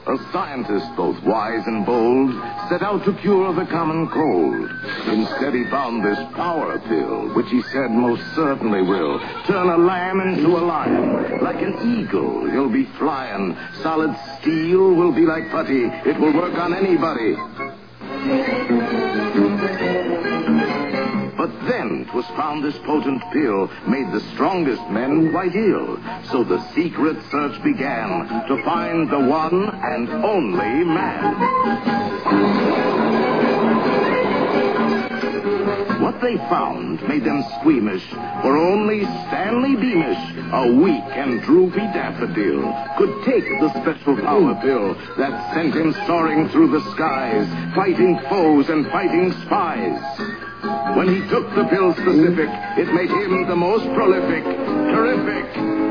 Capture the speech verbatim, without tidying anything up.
A scientist, both wise and bold, set out to cure the common cold. Instead, he found this power pill, which he said most certainly will turn a lamb into a lion. Like an eagle, he'll be flying. Solid steel will be like putty. It will work on anybody. But then 'twas found this potent pill made the strongest men quite ill. So the secret search began to find the one and only man. What they found made them squeamish, for only Stanley Beamish, a weak and droopy daffodil, could take the special power pill that sent him soaring through the skies, fighting foes and fighting spies. When he took the pill specific, it made him the most prolific, terrific,